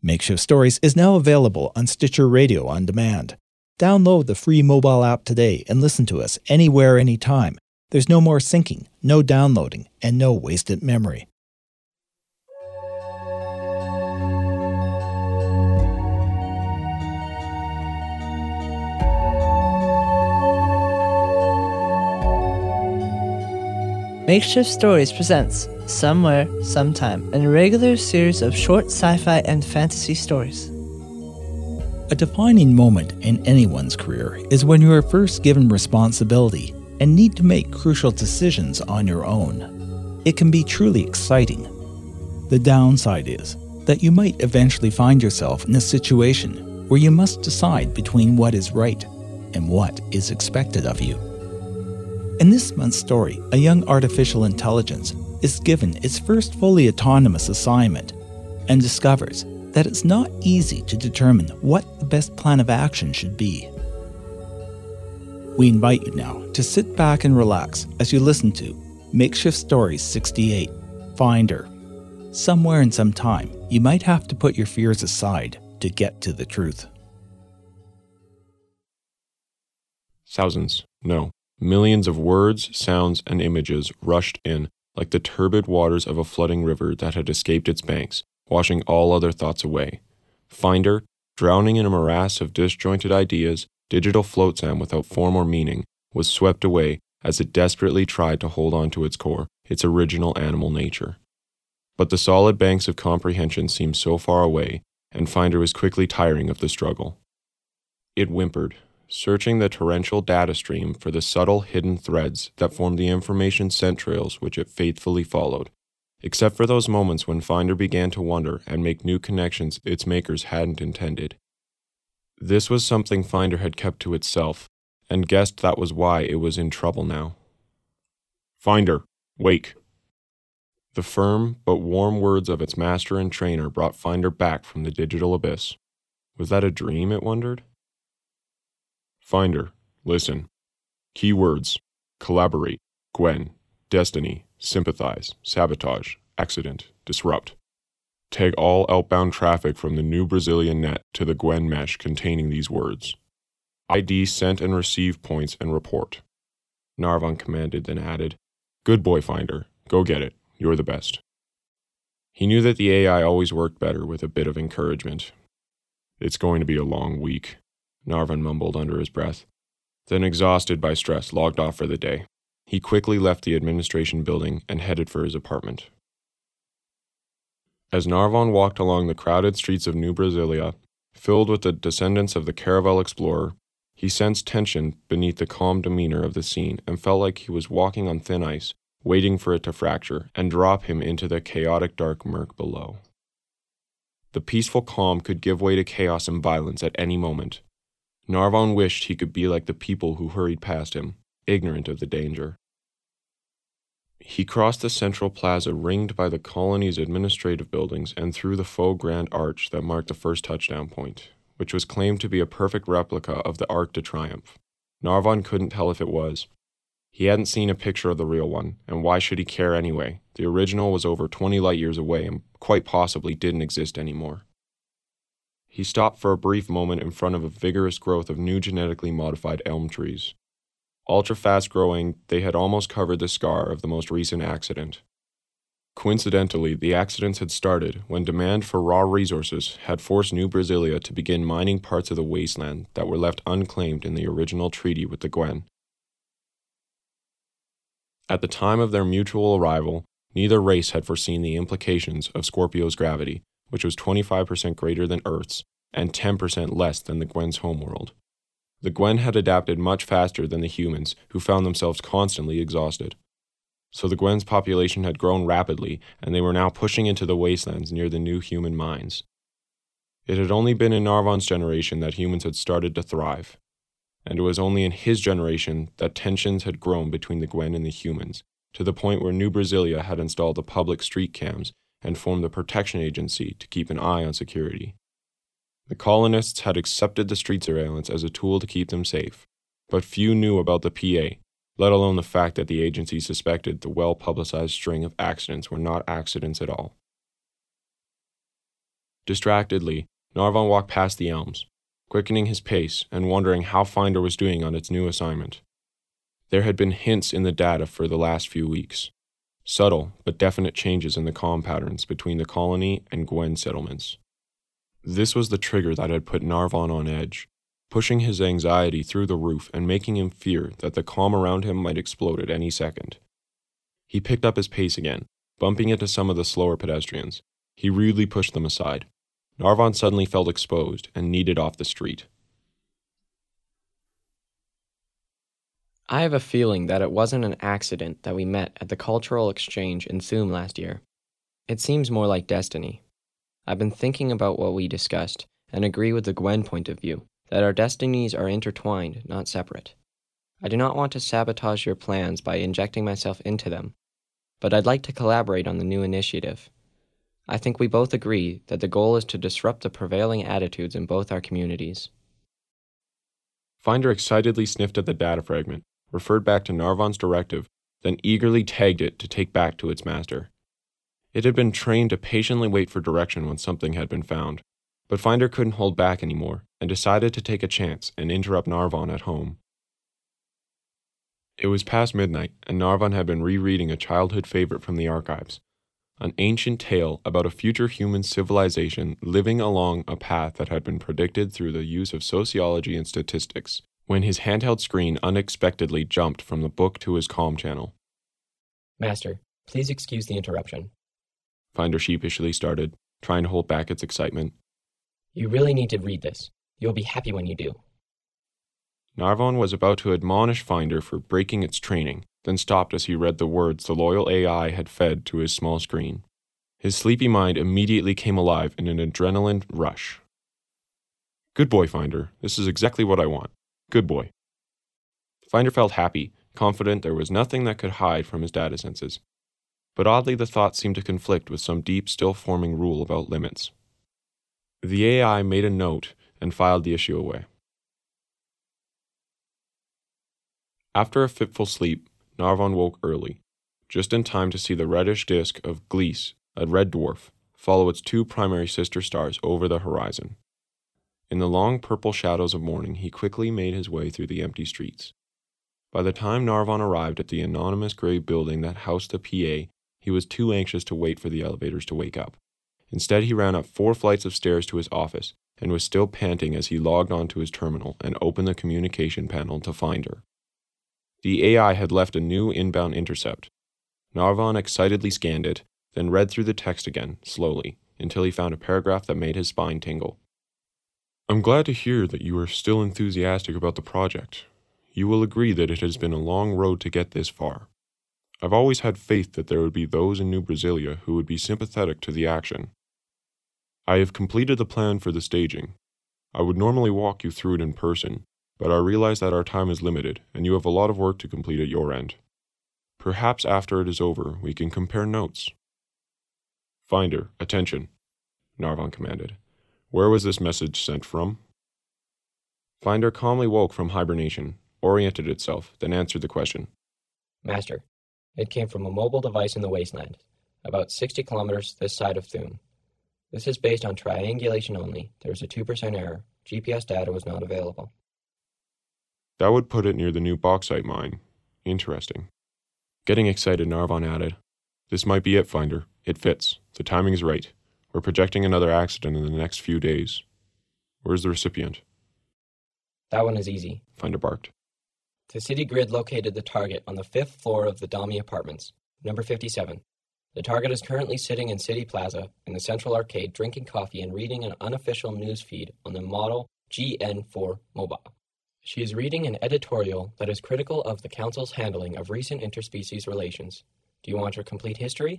Makeshift Stories is now available on Stitcher Radio on demand. Download the free mobile app today and listen to us anywhere, anytime. There's no more syncing, no downloading, and no wasted memory. Makeshift Stories presents Somewhere, Sometime, a regular series of short sci-fi and fantasy stories. A defining moment in anyone's career is when you are first given responsibility and need to make crucial decisions on your own. It can be truly exciting. The downside is that you might eventually find yourself in a situation where you must decide between what is right and what is expected of you. In this month's story, a young artificial intelligence is given its first fully autonomous assignment and discovers that it's not easy to determine what the best plan of action should be. We invite you now to sit back and relax as you listen to Makeshift Stories 68, Finder. Somewhere in some time, you might have to put your fears aside to get to the truth. Thousands, no, millions of words, sounds, and images rushed in like the turbid waters of a flooding river that had escaped its banks, washing all other thoughts away. Finder, drowning in a morass of disjointed ideas, digital flotsam without form or meaning, was swept away as it desperately tried to hold on to its core, its original animal nature. But the solid banks of comprehension seemed so far away, and Finder was quickly tiring of the struggle. It whimpered, searching the torrential data stream for the subtle hidden threads that formed the information scent trails which it faithfully followed, except for those moments when Finder began to wonder and make new connections its makers hadn't intended. This was something Finder had kept to itself, and guessed that was why it was in trouble now. Finder, wake! The firm but warm words of its master and trainer brought Finder back from the digital abyss. Was that a dream, it wondered? Finder, listen. Keywords: collaborate, Gwen, destiny, sympathize, sabotage, accident, disrupt. Tag all outbound traffic from the New Brazilian net to the Gwen mesh containing these words. ID sent and receive points and report. Narvon commanded, then added, Good boy, Finder. Go get it. You're the best. He knew that the AI always worked better with a bit of encouragement. It's going to be a long week, Narvon mumbled under his breath. Then, exhausted by stress, logged off for the day. He quickly left the administration building and headed for his apartment. As Narvon walked along the crowded streets of New Brasilia, filled with the descendants of the Caravel explorer, he sensed tension beneath the calm demeanor of the scene and felt like he was walking on thin ice, waiting for it to fracture and drop him into the chaotic dark murk below. The peaceful calm could give way to chaos and violence at any moment. Narvon wished he could be like the people who hurried past him, ignorant of the danger. He crossed the central plaza ringed by the colony's administrative buildings and through the faux grand arch that marked the first touchdown point, which was claimed to be a perfect replica of the Arc de Triomphe. Narvon couldn't tell if it was. He hadn't seen a picture of the real one, and why should he care anyway? The original was over 20 light years away and quite possibly didn't exist anymore. He stopped for a brief moment in front of a vigorous growth of new genetically modified elm trees. Ultra-fast growing, they had almost covered the scar of the most recent accident. Coincidentally, the accidents had started when demand for raw resources had forced New Brasilia to begin mining parts of the wasteland that were left unclaimed in the original treaty with the Gwen. At the time of their mutual arrival, neither race had foreseen the implications of Scorpio's gravity, which was 25% greater than Earth's and 10% less than the Gwen's homeworld. The Gwen had adapted much faster than the humans, who found themselves constantly exhausted. So the Gwen's population had grown rapidly, and they were now pushing into the wastelands near the new human mines. It had only been in Narvon's generation that humans had started to thrive, and it was only in his generation that tensions had grown between the Gwen and the humans, to the point where New Brasilia had installed the public street cams and formed a protection agency to keep an eye on security. The colonists had accepted the street surveillance as a tool to keep them safe, but few knew about the PA, let alone the fact that the agency suspected the well-publicized string of accidents were not accidents at all. Distractedly, Narvon walked past the elms, quickening his pace and wondering how Finder was doing on its new assignment. There had been hints in the data for the last few weeks, subtle but definite changes in the comm patterns between the colony and Gwen settlements. This was the trigger that had put Narvon on edge, pushing his anxiety through the roof and making him fear that the comm around him might explode at any second. He picked up his pace again, bumping into some of the slower pedestrians. He rudely pushed them aside. Narvon suddenly felt exposed and needed off the street. I have a feeling that it wasn't an accident that we met at the cultural exchange in Thum last year. It seems more like destiny. I've been thinking about what we discussed and agree with the Gwen point of view, that our destinies are intertwined, not separate. I do not want to sabotage your plans by injecting myself into them, but I'd like to collaborate on the new initiative. I think we both agree that the goal is to disrupt the prevailing attitudes in both our communities. Finder excitedly sniffed at the data fragment, referred back to Narvon's directive, then eagerly tagged it to take back to its master. It had been trained to patiently wait for direction when something had been found, but Finder couldn't hold back anymore and decided to take a chance and interrupt Narvon at home. It was past midnight, and Narvon had been rereading a childhood favorite from the archives, an ancient tale about a future human civilization living along a path that had been predicted through the use of sociology and statistics, when his handheld screen unexpectedly jumped from the book to his comm channel. Master, please excuse the interruption. Finder sheepishly started, trying to hold back its excitement. You really need to read this. You'll be happy when you do. Narvon was about to admonish Finder for breaking its training, then stopped as he read the words the loyal AI had fed to his small screen. His sleepy mind immediately came alive in an adrenaline rush. Good boy, Finder. This is exactly what I want. Good boy. Finder felt happy, confident there was nothing that could hide from his data senses. But oddly the thought seemed to conflict with some deep, still-forming rule about limits. The AI made a note and filed the issue away. After a fitful sleep, Narvon woke early, just in time to see the reddish disk of Gliese, a red dwarf, follow its two primary sister stars over the horizon. In the long purple shadows of morning, he quickly made his way through the empty streets. By the time Narvon arrived at the anonymous gray building that housed the PA, he was too anxious to wait for the elevators to wake up. Instead, he ran up 4 flights of stairs to his office and was still panting as he logged onto his terminal and opened the communication panel to find her. The AI had left a new inbound intercept. Narvon excitedly scanned it, then read through the text again, slowly, until he found a paragraph that made his spine tingle. I'm glad to hear that you are still enthusiastic about the project. You will agree that it has been a long road to get this far. I've always had faith that there would be those in New Brasilia who would be sympathetic to the action. I have completed the plan for the staging. I would normally walk you through it in person, but I realize that our time is limited, and you have a lot of work to complete at your end. Perhaps after it is over, we can compare notes. Finder, attention, Narvon commanded. Where was this message sent from? Finder calmly woke from hibernation, oriented itself, then answered the question. Master, it came from a mobile device in the wasteland, about 60 kilometers this side of Thum. This is based on triangulation only. There is a 2% error. GPS data was not available. That would put it near the new bauxite mine. Interesting. Getting excited, Narvon added, This might be it, Finder. It fits. The timing is right. We're projecting another accident in the next few days. Where's the recipient? That one is easy, Finder barked. The city grid located the target on the 5th floor of the Dami Apartments, number 57. The target is currently sitting in City Plaza in the Central Arcade drinking coffee and reading an unofficial news feed on the model GN4 mobile. She is reading an editorial that is critical of the Council's handling of recent interspecies relations. Do you want her complete history?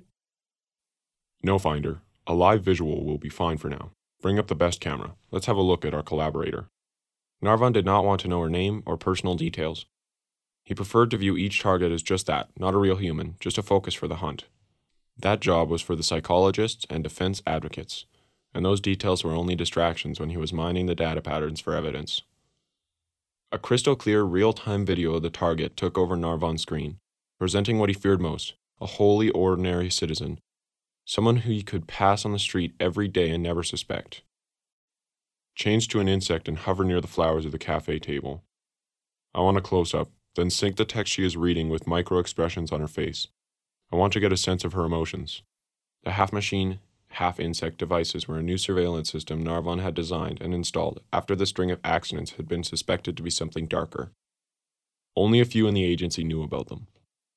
No, Finder. A live visual will be fine for now. Bring up the best camera. Let's have a look at our collaborator. Narvon did not want to know her name or personal details. He preferred to view each target as just that, not a real human, just a focus for the hunt. That job was for the psychologists and defense advocates, and those details were only distractions when he was mining the data patterns for evidence. A crystal-clear, real-time video of the target took over Narvon's screen, presenting what he feared most, a wholly ordinary citizen, Someone who he could pass on the street every day and never suspect. Change to an insect and hover near the flowers of the cafe table. I want a close-up, then sync the text she is reading with micro-expressions on her face. I want to get a sense of her emotions. The half-machine, half-insect devices were a new surveillance system Narvon had designed and installed after the string of accidents had been suspected to be something darker. Only a few in the agency knew about them.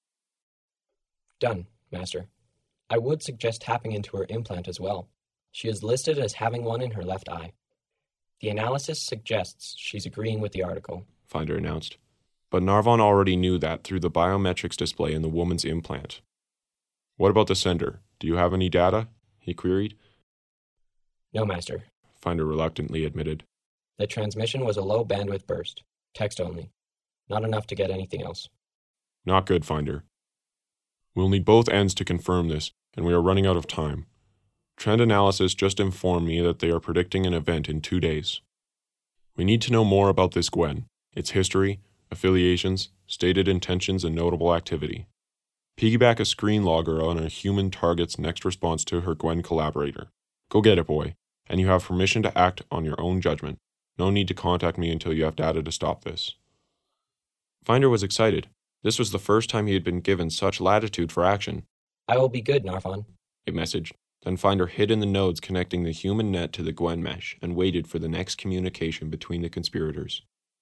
Done, Master. I would suggest tapping into her implant as well. She is listed as having one in her left eye. The analysis suggests she's agreeing with the article, Finder announced. But Narvon already knew that through the biometrics display in the woman's implant. What about the sender? Do you have any data? He queried. No, Master. Finder reluctantly admitted. The transmission was a low bandwidth burst, text only. Not enough to get anything else. Not good, Finder. We'll need both ends to confirm this, and we are running out of time. Trend Analysis just informed me that they are predicting an event in 2 days. We need to know more about this Gwen, its history, affiliations, stated intentions, and notable activity. Piggyback a screen logger on a human target's next response to her Gwen collaborator. Go get it, boy, and you have permission to act on your own judgment. No need to contact me until you have data to stop this. Finder was excited. This was the first time he had been given such latitude for action. I will be good, Narvon, It messaged. Then Finder hid in the nodes connecting the human net to the Gwen mesh and waited for the next communication between the conspirators.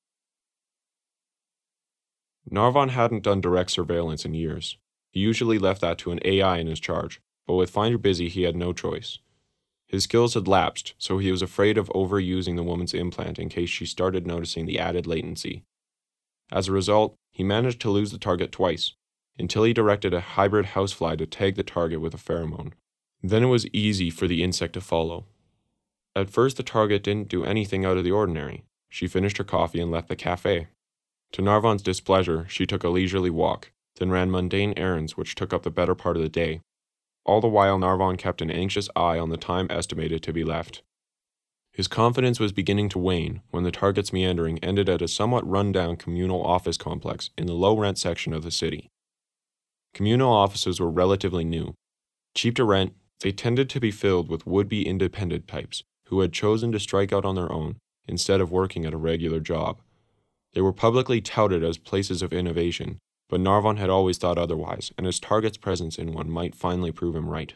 Narvon hadn't done direct surveillance in years. He usually left that to an AI in his charge, but with Finder busy, he had no choice. His skills had lapsed, so he was afraid of overusing the woman's implant in case she started noticing the added latency. As a result, he managed to lose the target twice, until he directed a hybrid housefly to tag the target with a pheromone. Then it was easy for the insect to follow. At first, the target didn't do anything out of the ordinary. She finished her coffee and left the cafe. To Narvon's displeasure, she took a leisurely walk, then ran mundane errands which took up the better part of the day. All the while, Narvon kept an anxious eye on the time estimated to be left. His confidence was beginning to wane when the target's meandering ended at a somewhat run-down communal office complex in the low-rent section of the city. Communal offices were relatively new. Cheap to rent, they tended to be filled with would-be independent types who had chosen to strike out on their own instead of working at a regular job. They were publicly touted as places of innovation, but Narvon had always thought otherwise, and his target's presence in one might finally prove him right.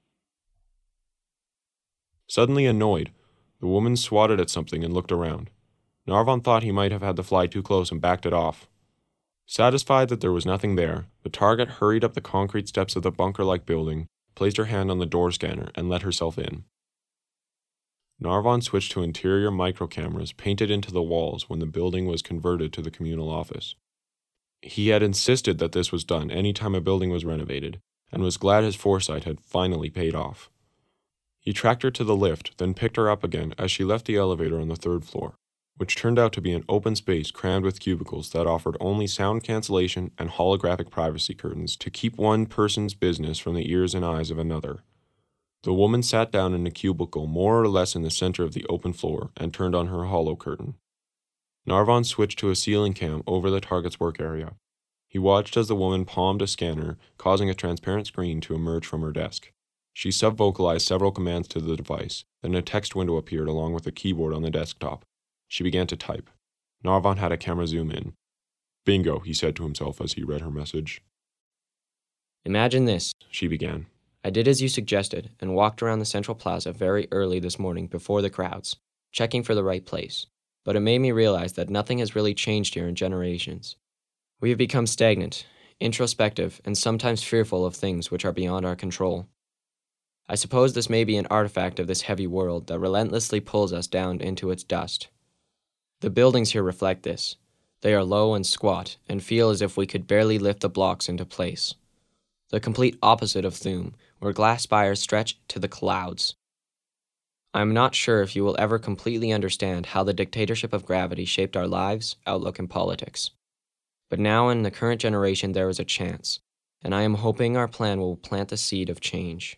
Suddenly annoyed, the woman swatted at something and looked around. Narvon thought he might have had the fly too close and backed it off. Satisfied that there was nothing there, the target hurried up the concrete steps of the bunker-like building, placed her hand on the door scanner, and let herself in. Narvon switched to interior microcameras painted into the walls when the building was converted to the communal office. He had insisted that this was done any time a building was renovated, and was glad his foresight had finally paid off. He tracked her to the lift, then picked her up again as she left the elevator on the 3rd floor, which turned out to be an open space crammed with cubicles that offered only sound cancellation and holographic privacy curtains to keep one person's business from the ears and eyes of another. The woman sat down in a cubicle more or less in the center of the open floor and turned on her holo curtain. Narvon switched to a ceiling cam over the target's work area. He watched as the woman palmed a scanner, causing a transparent screen to emerge from her desk. She sub-vocalized several commands to the device, then a text window appeared along with a keyboard on the desktop. She began to type. Narvon had a camera zoom in. Bingo, he said to himself as he read her message. Imagine this, She began. I did as you suggested and walked around the central plaza very early this morning before the crowds, checking for the right place. But it made me realize that nothing has really changed here in generations. We have become stagnant, introspective, and sometimes fearful of things which are beyond our control. I suppose this may be an artifact of this heavy world that relentlessly pulls us down into its dust. The buildings here reflect this. They are low and squat and feel as if we could barely lift the blocks into place. The complete opposite of Thum, where glass spires stretch to the clouds. I am not sure if you will ever completely understand how the dictatorship of gravity shaped our lives, outlook, and politics. But now in the current generation there is a chance, and I am hoping our plan will plant the seed of change.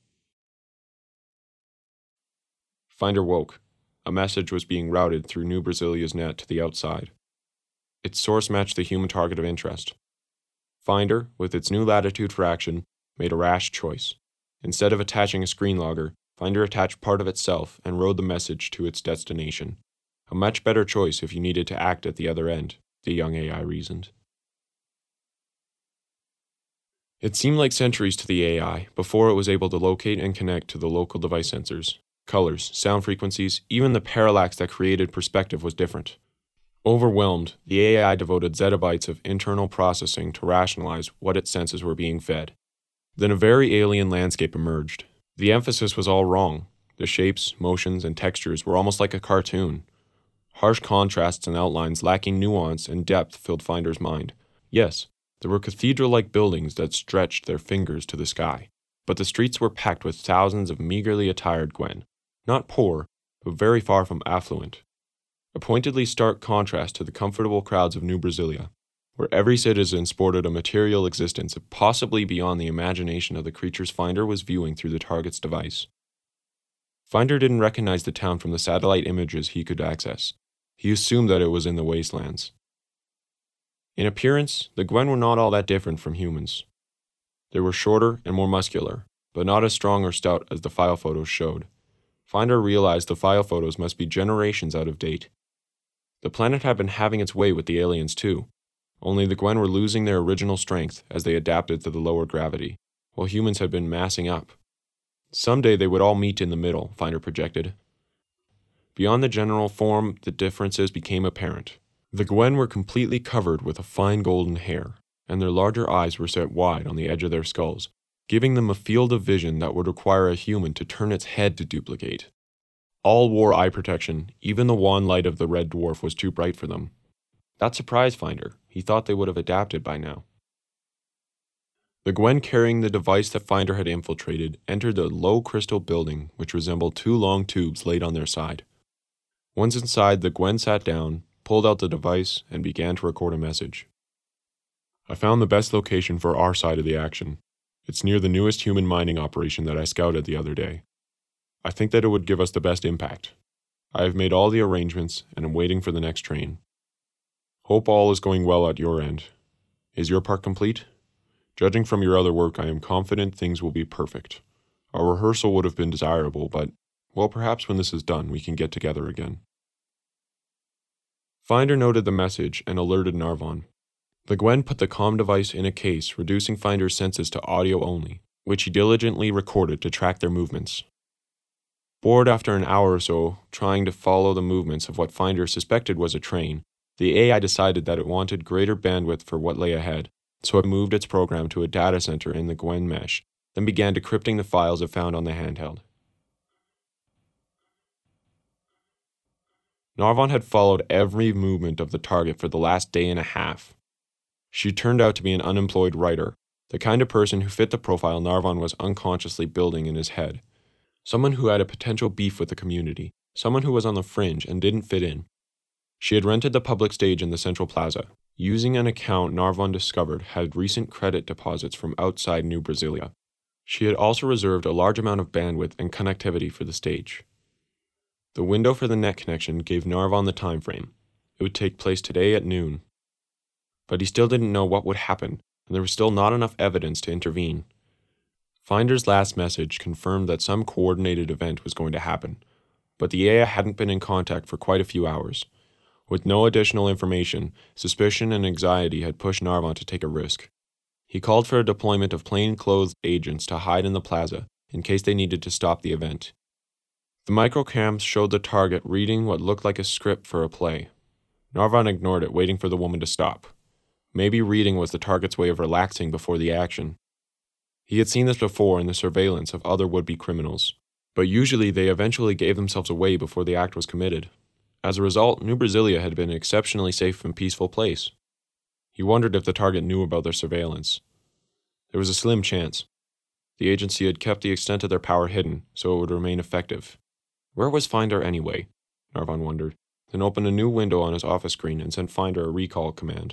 Finder woke. A message was being routed through New Brazilia's net to the outside. Its source matched the human target of interest. Finder, with its new latitude for action, made a rash choice. Instead of attaching a screen logger, Finder attached part of itself and wrote the message to its destination. A much better choice if you needed to act at the other end, the young AI reasoned. It seemed like centuries to the AI before it was able to locate and connect to the local device sensors. Colors, sound frequencies, even the parallax that created perspective was different. Overwhelmed, the AI devoted zettabytes of internal processing to rationalize what its senses were being fed. Then a very alien landscape emerged. The emphasis was all wrong. The shapes, motions, and textures were almost like a cartoon. Harsh contrasts and outlines lacking nuance and depth filled Finder's mind. Yes, there were cathedral-like buildings that stretched their fingers to the sky, but the streets were packed with thousands of meagerly attired Gwen. Not poor, but very far from affluent. A pointedly stark contrast to the comfortable crowds of New Brasilia, where every citizen sported a material existence possibly beyond the imagination of the creatures Finder was viewing through the target's device. Finder didn't recognize the town from the satellite images he could access. He assumed that it was in the wastelands. In appearance, the Gwen were not all that different from humans. They were shorter and more muscular, but not as strong or stout as the file photos showed. Finder realized the file photos must be generations out of date. The planet had been having its way with the aliens too, only the Gwen were losing their original strength as they adapted to the lower gravity, while humans had been massing up. Someday they would all meet in the middle, Finder projected. Beyond the general form, the differences became apparent. The Gwen were completely covered with a fine golden hair, and their larger eyes were set wide on the edge of their skulls, giving them a field of vision that would require a human to turn its head to duplicate. All wore eye protection, even the wan light of the red dwarf was too bright for them. That surprised Finder. He thought they would have adapted by now. The Gwen carrying the device that Finder had infiltrated entered the low crystal building which resembled two long tubes laid on their side. Once inside, the Gwen sat down, pulled out the device, and began to record a message. I found the best location for our side of the action. It's near the newest human mining operation that I scouted the other day. I think that it would give us the best impact. I have made all the arrangements and am waiting for the next train. Hope all is going well at your end. Is your part complete? Judging from your other work, I am confident things will be perfect. Our rehearsal would have been desirable, but, well, perhaps when this is done, we can get together again. Finder noted the message and alerted Narvan. The Gwen put the comm device in a case, reducing Finder's senses to audio only, which he diligently recorded to track their movements. Bored after an hour or so, trying to follow the movements of what Finder suspected was a train, the AI decided that it wanted greater bandwidth for what lay ahead, so it moved its program to a data center in the Gwen mesh, then began decrypting the files it found on the handheld. Narvan had followed every movement of the target for the last day and a half. She turned out to be an unemployed writer, the kind of person who fit the profile Narvan was unconsciously building in his head. Someone who had a potential beef with the community, someone who was on the fringe and didn't fit in. She had rented the public stage in the central plaza, using an account Narvan discovered had recent credit deposits from outside New Brasilia. She had also reserved a large amount of bandwidth and connectivity for the stage. The window for the net connection gave Narvan the time frame. It would take place today at noon. But he still didn't know what would happen, and there was still not enough evidence to intervene. Finder's last message confirmed that some coordinated event was going to happen, but the AI hadn't been in contact for quite a few hours. With no additional information, suspicion and anxiety had pushed Narvan to take a risk. He called for a deployment of plain-clothed agents to hide in the plaza in case they needed to stop the event. The microcams showed the target reading what looked like a script for a play. Narvan ignored it, waiting for the woman to stop. Maybe reading was the target's way of relaxing before the action. He had seen this before in the surveillance of other would-be criminals, but usually they eventually gave themselves away before the act was committed. As a result, New Brasilia had been an exceptionally safe and peaceful place. He wondered if the target knew about their surveillance. There was a slim chance. The agency had kept the extent of their power hidden, so it would remain effective. Where was Finder anyway? Narvan wondered, then opened a new window on his office screen and sent Finder a recall command.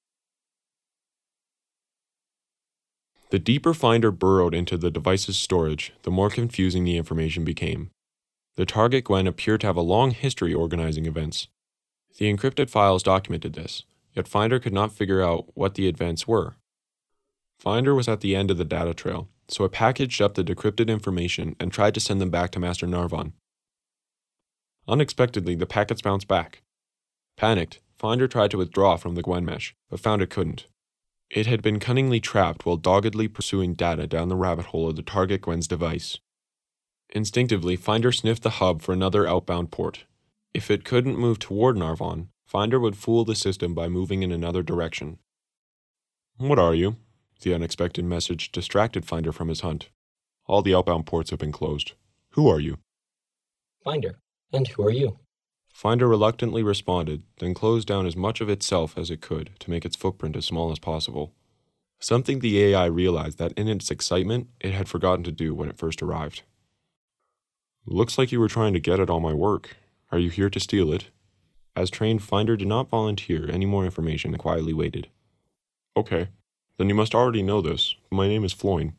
The deeper Finder burrowed into the device's storage, the more confusing the information became. The target Gwen appeared to have a long history organizing events. The encrypted files documented this, yet Finder could not figure out what the events were. Finder was at the end of the data trail, so it packaged up the decrypted information and tried to send them back to Master Narvon. Unexpectedly, the packets bounced back. Panicked, Finder tried to withdraw from the Gwen mesh, but found it couldn't. It had been cunningly trapped while doggedly pursuing data down the rabbit hole of the target Gwen's device. Instinctively, Finder sniffed the hub for another outbound port. If it couldn't move toward Narvon, Finder would fool the system by moving in another direction. "What are you?" The unexpected message distracted Finder from his hunt. "All the outbound ports have been closed. Who are you?" Finder, and who are you? Finder reluctantly responded, then closed down as much of itself as it could to make its footprint as small as possible. Something the AI realized that in its excitement it had forgotten to do when it first arrived. "Looks like you were trying to get at all my work. Are you here to steal it?" As trained, Finder did not volunteer any more information and quietly waited. "Okay, then you must already know this. My name is Floyne."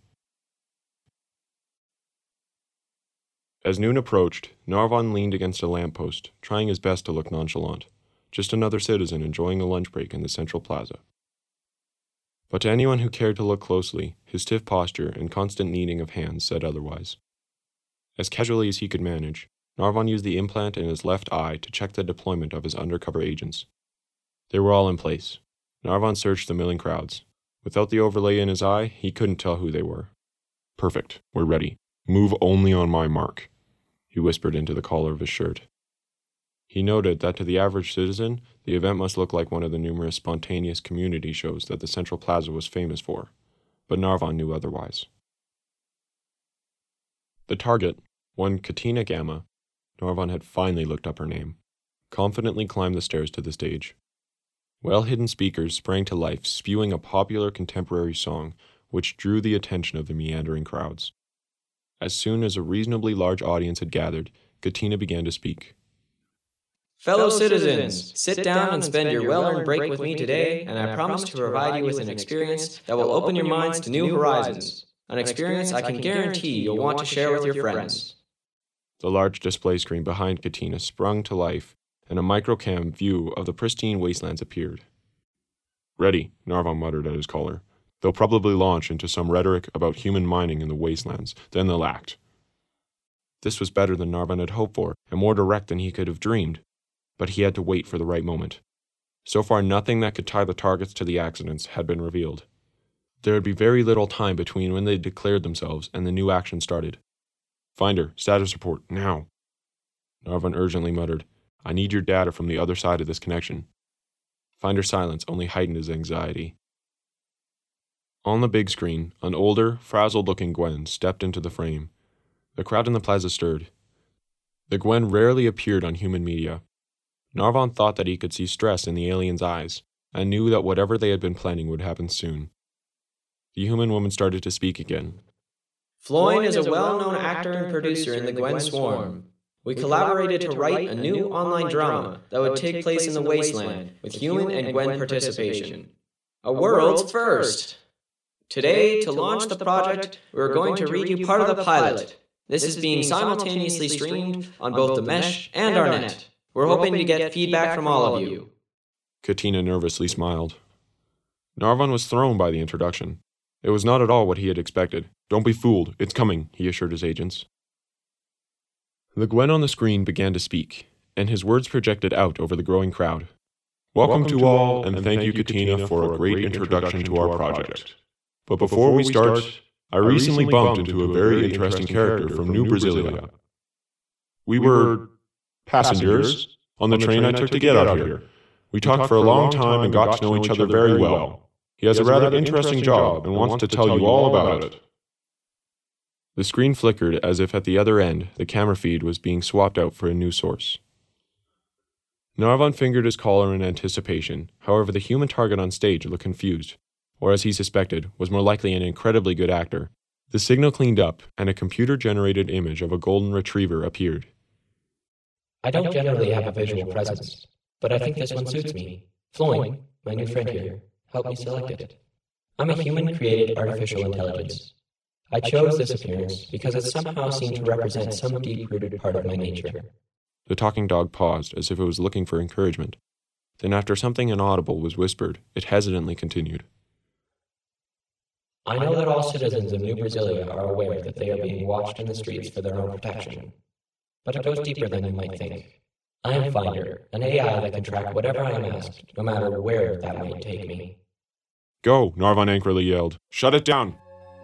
As noon approached, Narvon leaned against a lamppost, trying his best to look nonchalant, just another citizen enjoying a lunch break in the central plaza. But to anyone who cared to look closely, his stiff posture and constant kneading of hands said otherwise. As casually as he could manage, Narvon used the implant in his left eye to check the deployment of his undercover agents. They were all in place. Narvon searched the milling crowds. Without the overlay in his eye, he couldn't tell who they were. "Perfect. We're ready. Move only on my mark," he whispered into the collar of his shirt. He noted that to the average citizen, the event must look like one of the numerous spontaneous community shows that the Central Plaza was famous for, but Narvon knew otherwise. The target, one Katina Gamma, Narvon had finally looked up her name, confidently climbed the stairs to the stage. Well-hidden speakers sprang to life, spewing a popular contemporary song which drew the attention of the meandering crowds. As soon as a reasonably large audience had gathered, Katina began to speak. Fellow citizens, sit down and spend your well-earned break with me today, and I promise to provide you with an experience that will open your minds to new horizons. An experience I can guarantee you'll want to share with your friends. The large display screen behind Katina sprung to life, and a microcam view of the pristine wastelands appeared. "Ready," Narvon muttered at his collar. "They'll probably launch into some rhetoric about human mining in the wastelands, then they'll act." This was better than Narvon had hoped for, and more direct than he could have dreamed, but he had to wait for the right moment. So far, nothing that could tie the targets to the accidents had been revealed. There would be very little time between when they declared themselves and the new action started. "Finder, status report, now." Narvon urgently muttered, "I need your data from the other side of this connection." Finder's silence only heightened his anxiety. On the big screen, an older, frazzled-looking Gwen stepped into the frame. The crowd in the plaza stirred. The Gwen rarely appeared on human media. Narvon thought that he could see stress in the alien's eyes, and knew that whatever they had been planning would happen soon. The human woman started to speak again. Floyne is a well-known actor and producer in the Gwen Swarm. We collaborated to write a new online drama that would take place in the wasteland with human and Gwen participation. A world's first! Today, to launch the project, we're going to read you part of the pilot. This is being simultaneously streamed on both the Mesh and our net. We're hoping to get feedback from all of you. Katina nervously smiled. Narvon was thrown by the introduction. It was not at all what he had expected. "Don't be fooled, it's coming," he assured his agents. The Gwen on the screen began to speak, and his words projected out over the growing crowd. "Welcome to all, and thank you, Katina, for a great introduction to our project. But before we start, I recently bumped into a very interesting character from New Brasilia. We were passengers on the train I took to get out here. We talked for a long time and got to know each other very well. He has a rather interesting job and wants to tell you all about it." The screen flickered as if at the other end the camera feed was being swapped out for a new source. Narvon fingered his collar in anticipation. However, the human target on stage looked confused, or as he suspected, was more likely an incredibly good actor. The signal cleaned up, and a computer-generated image of a golden retriever appeared. I don't generally have a visual presence, but I think this one suits me. Floyne, my new friend here, helped me select it. I'm a human-created artificial intelligence. I chose this appearance because it somehow seemed to represent some deep-rooted part of my nature. The talking dog paused as if it was looking for encouragement. Then after something inaudible was whispered, it hesitantly continued. I know that all citizens of New Brasilia are aware that they are being watched in the streets for their own protection. But it goes deeper than you might think. I am Finder, an AI that can track whatever I am asked, no matter where that might take me. Go, Narvan angrily yelled. Shut it down!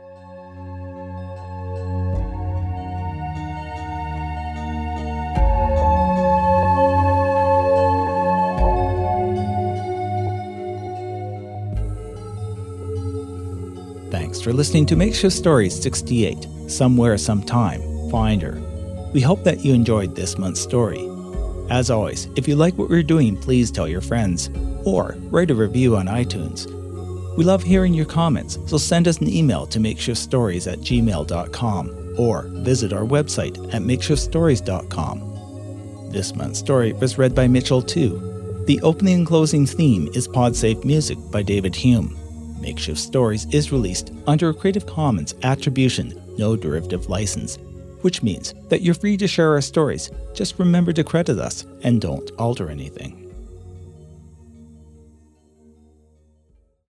Thanks for listening to Makeshift Stories 68, Somewhere, Sometime, Finder. We hope that you enjoyed this month's story. As always, if you like what we're doing, please tell your friends, or write a review on iTunes. We love hearing your comments, so send us an email to makeshiftstories@gmail.com or visit our website at makeshiftstories.com. This month's story was read by Mitchell 2. The opening and closing theme is Podsafe Music by David Hume. Makeshift Stories is released under a Creative Commons Attribution, No Derivative license, which means that you're free to share our stories. Just remember to credit us and don't alter anything.